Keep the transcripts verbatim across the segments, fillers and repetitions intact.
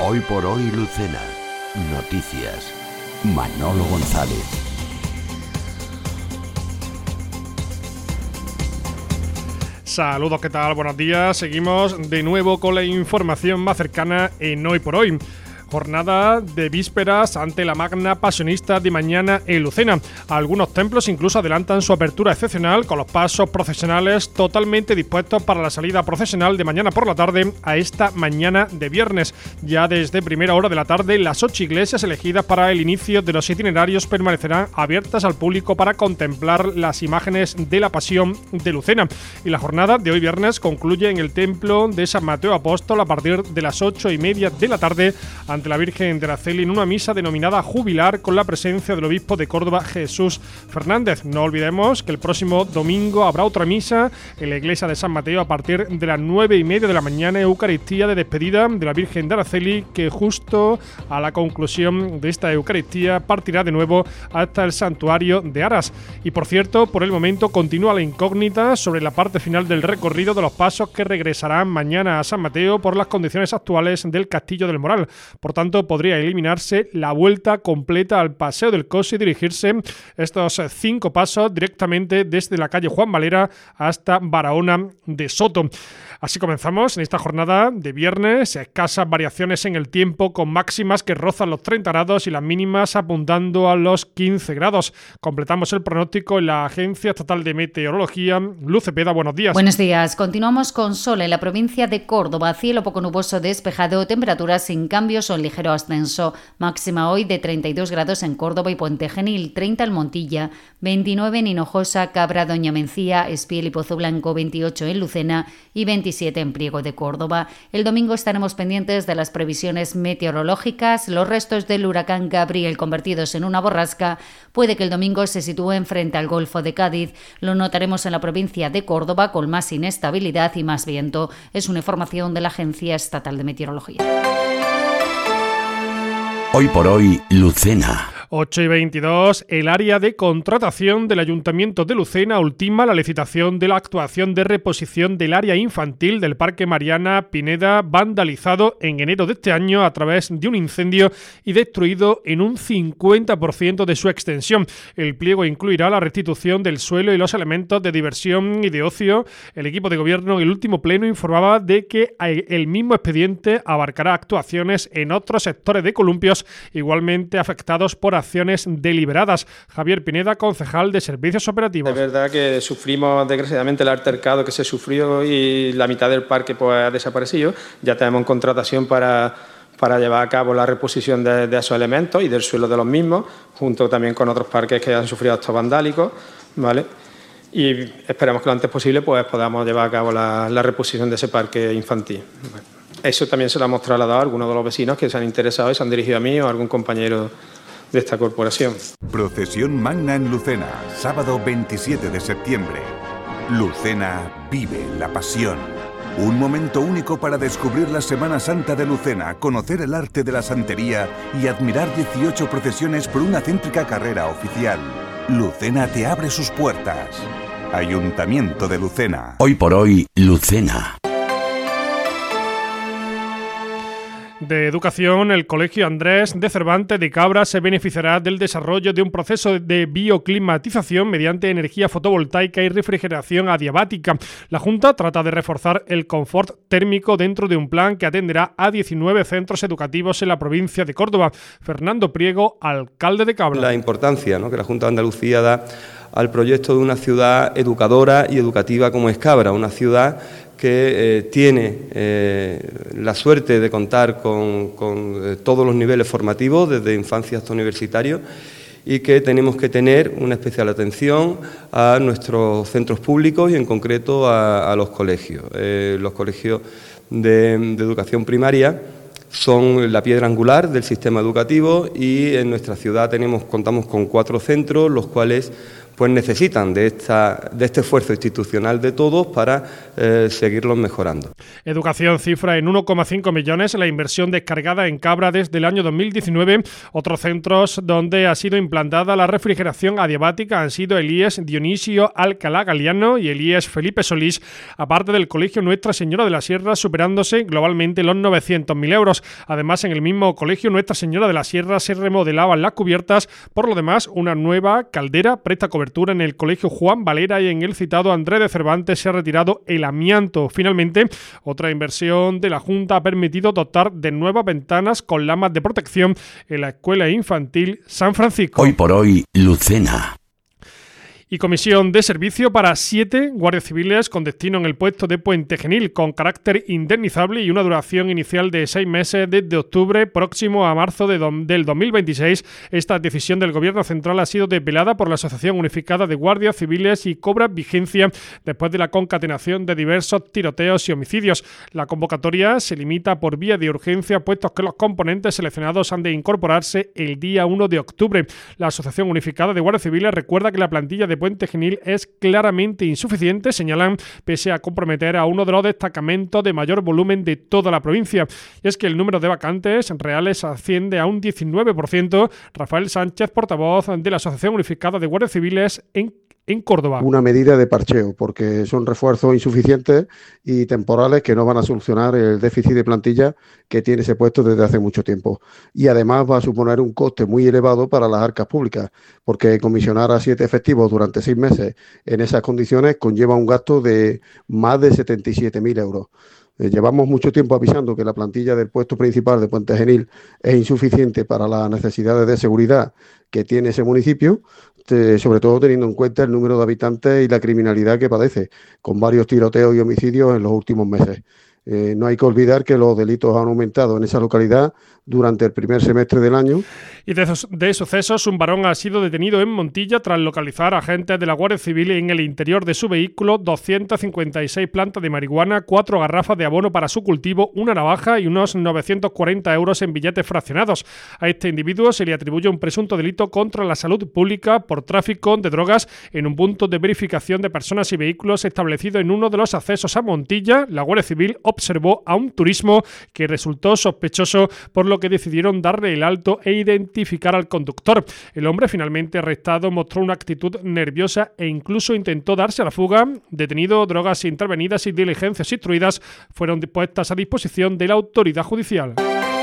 Hoy por hoy, Lucena. Noticias. Manolo González. Saludos, ¿qué tal? Buenos días. Seguimos de nuevo con la información más cercana en Hoy por Hoy. Jornada de vísperas ante la magna pasionista de mañana en Lucena. Algunos templos incluso adelantan su apertura excepcional con los pasos procesionales totalmente dispuestos para la salida procesional de mañana por la tarde a esta mañana de viernes. Ya desde primera hora de la tarde, las ocho iglesias elegidas para el inicio de los itinerarios permanecerán abiertas al público para contemplar las imágenes de la Pasión de Lucena. Y la jornada de hoy viernes concluye en el templo de San Mateo Apóstol a partir de las ocho y media de la tarde ante la Virgen de Araceli en una misa denominada Jubilar con la presencia del obispo de Córdoba, Jesús Fernández. No olvidemos que el próximo domingo habrá otra misa en la iglesia de San Mateo a partir de las nueve y media de la mañana, Eucaristía de despedida de la Virgen de Araceli, que justo a la conclusión de esta Eucaristía partirá de nuevo hasta el santuario de Aras. Y por cierto, por el momento continúa la incógnita sobre la parte final del recorrido de los pasos que regresarán mañana a San Mateo por las condiciones actuales del Castillo del Moral. Por tanto, podría eliminarse la vuelta completa al Paseo del Coso y dirigirse estos cinco pasos directamente desde la calle Juan Valera hasta Barahona de Soto. Así comenzamos en esta jornada de viernes, escasas variaciones en el tiempo con máximas que rozan los treinta grados y las mínimas apuntando a los quince grados. Completamos el pronóstico en la Agencia Estatal de Meteorología. Luz Cepeda, buenos días. Buenos días. Continuamos con sol en la provincia de Córdoba, cielo poco nuboso despejado, temperaturas sin cambios o en ligero ascenso. Máxima hoy de treinta y dos grados en Córdoba y Puente Genil, treinta en Montilla, veintinueve en Hinojosa, Cabra, Doña Mencía, Espiel y Pozo Blanco, veintiocho en Lucena y veintisiete en Priego de Córdoba. El domingo estaremos pendientes de las previsiones meteorológicas. Los restos del huracán Gabriel convertidos en una borrasca puede que el domingo se sitúen frente al Golfo de Cádiz. Lo notaremos en la provincia de Córdoba con más inestabilidad y más viento. Es una información de la Agencia Estatal de Meteorología. Hoy por hoy, Lucena. ocho y veintidós, el área de contratación del Ayuntamiento de Lucena ultima la licitación de la actuación de reposición del área infantil del Parque Mariana Pineda, vandalizado en enero de este año a través de un incendio y destruido en un cincuenta por ciento de su extensión. El pliego incluirá la restitución del suelo y los elementos de diversión y de ocio. El equipo de gobierno en el último pleno informaba de que el mismo expediente abarcará actuaciones en otros sectores de columpios igualmente afectados por acciones deliberadas. Javier Pineda, concejal de Servicios Operativos. Es verdad que sufrimos desgraciadamente el altercado que se sufrió y la mitad del parque pues, ha desaparecido. Ya tenemos en contratación para, para llevar a cabo la reposición de, de esos elementos y del suelo de los mismos, junto también con otros parques que han sufrido actos vandálicos, ¿vale? Y esperamos que lo antes posible pues, podamos llevar a cabo la, la reposición de ese parque infantil. Bueno, eso también se lo hemos trasladado a algunos de los vecinos que se han interesado y se han dirigido a mí o a algún compañero de esta corporación. Procesión Magna en Lucena, sábado veintisiete de septiembre. Lucena vive la pasión. Un momento único para descubrir la Semana Santa de Lucena, conocer el arte de la santería y admirar dieciocho procesiones por una céntrica carrera oficial. Lucena te abre sus puertas. Ayuntamiento de Lucena. Hoy por hoy, Lucena. De educación, el Colegio Andrés de Cervantes de Cabra se beneficiará del desarrollo de un proceso de bioclimatización mediante energía fotovoltaica y refrigeración adiabática. La Junta trata de reforzar el confort térmico dentro de un plan que atenderá a diecinueve centros educativos en la provincia de Córdoba. Fernando Priego, alcalde de Cabra. La importancia, ¿no?, que la Junta de Andalucía da al proyecto de una ciudad educadora y educativa como es Cabra, una ciudad que eh, tiene eh, la suerte de contar con, con eh, todos los niveles formativos, desde infancia hasta universitario, y que tenemos que tener una especial atención a nuestros centros públicos y en concreto a, a los colegios. Eh, los colegios de, de educación primaria son la piedra angular del sistema educativo y en nuestra ciudad tenemos, contamos con cuatro centros, los cuales pues necesitan de, esta, de este esfuerzo institucional de todos para eh, seguirlos mejorando. Educación cifra en uno coma cinco millones la inversión descargada en Cabra desde el año dos mil diecinueve. Otros centros donde ha sido implantada la refrigeración adiabática han sido el I E S Dionisio Alcalá Galiano y el I E S Felipe Solís, aparte del Colegio Nuestra Señora de la Sierra, superándose globalmente los novecientos mil euros. Además, en el mismo Colegio Nuestra Señora de la Sierra se remodelaban las cubiertas. Por lo demás, una nueva caldera presta cobertura en el Colegio Juan Valera y en el citado Andrés de Cervantes se ha retirado el amianto. Finalmente, otra inversión de la Junta ha permitido dotar de nuevas ventanas con lamas de protección en la Escuela Infantil San Francisco. Hoy por hoy, Lucena. Y comisión de servicio para siete guardias civiles con destino en el puesto de Puente Genil, con carácter indemnizable y una duración inicial de seis meses desde octubre próximo a marzo de do, del dos mil veintiséis. Esta decisión del Gobierno central ha sido desvelada por la Asociación Unificada de Guardias Civiles y cobra vigencia después de la concatenación de diversos tiroteos y homicidios. La convocatoria se limita por vía de urgencia, puestos que los componentes seleccionados han de incorporarse el día uno de octubre. La Asociación Unificada de Guardias Civiles recuerda que la plantilla de Puente Genil es claramente insuficiente, señalan, pese a comprometer a uno de los destacamentos de mayor volumen de toda la provincia. Y es que el número de vacantes reales asciende a un diecinueve por ciento. Rafael Sánchez, portavoz de la Asociación Unificada de Guardias Civiles en en Córdoba. Una medida de parcheo, porque son refuerzos insuficientes y temporales que no van a solucionar el déficit de plantilla que tiene ese puesto desde hace mucho tiempo. Y además va a suponer un coste muy elevado para las arcas públicas, porque comisionar a siete efectivos durante seis meses en esas condiciones conlleva un gasto de más de setenta y siete mil euros. Eh, llevamos mucho tiempo avisando que la plantilla del puesto principal de Puente Genil es insuficiente para las necesidades de seguridad que tiene ese municipio, eh, sobre todo teniendo en cuenta el número de habitantes y la criminalidad que padece, con varios tiroteos y homicidios en los últimos meses. Eh, no hay que olvidar que los delitos han aumentado en esa localidad durante el primer semestre del año. Y de, de sucesos, un varón ha sido detenido en Montilla tras localizar a agentes de la Guardia Civil en el interior de su vehículo doscientas cincuenta y seis plantas de marihuana, cuatro garrafas de abono para su cultivo, una navaja y unos novecientos cuarenta euros en billetes fraccionados. A este individuo se le atribuye un presunto delito contra la salud pública por tráfico de drogas en un punto de verificación de personas y vehículos establecido en uno de los accesos a Montilla. La Guardia Civil observó a un turismo que resultó sospechoso, por lo que decidieron darle el alto e identificar al conductor. El hombre, finalmente arrestado, mostró una actitud nerviosa e incluso intentó darse a la fuga. Detenido, drogas intervenidas y diligencias instruidas fueron puestas a disposición de la autoridad judicial.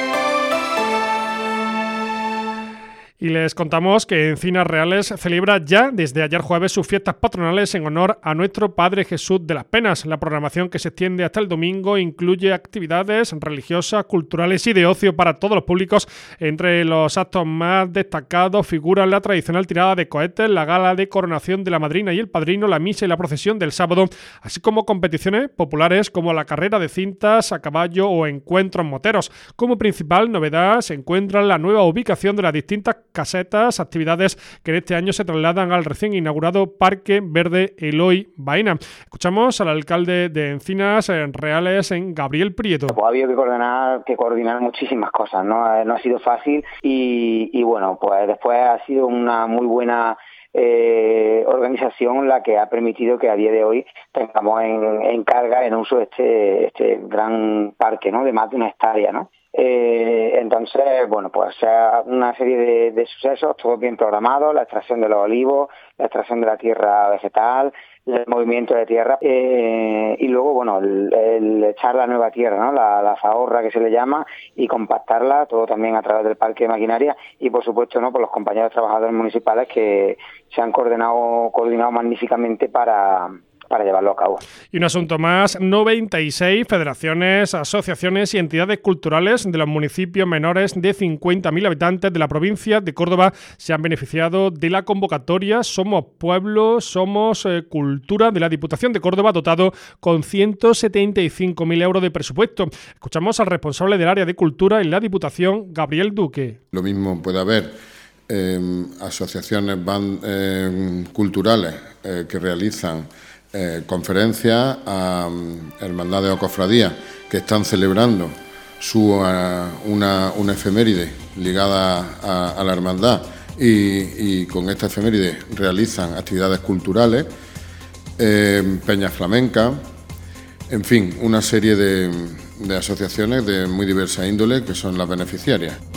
Y les contamos que Encinas Reales celebra ya desde ayer jueves sus fiestas patronales en honor a nuestro Padre Jesús de las Penas. La programación, que se extiende hasta el domingo, incluye actividades religiosas, culturales y de ocio para todos los públicos. Entre los actos más destacados figuran la tradicional tirada de cohetes, la gala de coronación de la madrina y el padrino, la misa y la procesión del sábado, así como competiciones populares como la carrera de cintas a caballo o encuentros moteros. Como principal novedad se encuentra la nueva ubicación de las distintas casetas, actividades que en este año se trasladan al recién inaugurado Parque Verde Eloy Baena. Escuchamos al alcalde de Encinas Reales, en Gabriel Prieto. Pues ha habido que coordinar, que coordinar muchísimas cosas, ¿no? No ha sido fácil y, y bueno, pues después ha sido una muy buena Eh, organización la que ha permitido que a día de hoy tengamos en, en carga, en uso este este gran parque, ¿no? De más de una hectárea, ¿no? Eh, entonces, bueno, pues sea una serie de, de sucesos, todo bien programado, la extracción de los olivos, la extracción de la tierra vegetal, el movimiento de tierra eh, y luego, bueno, el, el echar la nueva tierra, ¿no? La, la zahorra, que se le llama, y compactarla, todo también a través del parque de maquinaria y, por supuesto, ¿no? Por los compañeros trabajadores municipales que se han coordinado, coordinado magníficamente para... para llevarlo a cabo. Y un asunto más, noventa y seis federaciones, asociaciones y entidades culturales de los municipios menores de cincuenta mil habitantes de la provincia de Córdoba se han beneficiado de la convocatoria Somos Pueblo, Somos eh, Cultura de la Diputación de Córdoba, dotado con ciento setenta y cinco mil euros de presupuesto. Escuchamos al responsable del área de cultura en la Diputación, Gabriel Duque. Lo mismo puede haber eh, asociaciones band, eh, culturales eh, que realizan Eh, conferencias a um, hermandades o cofradías que están celebrando su uh, una, una efeméride ligada a, a la hermandad y, y con esta efeméride realizan actividades culturales, eh, peñas flamencas, en fin, una serie de, de asociaciones de muy diversa índole que son las beneficiarias.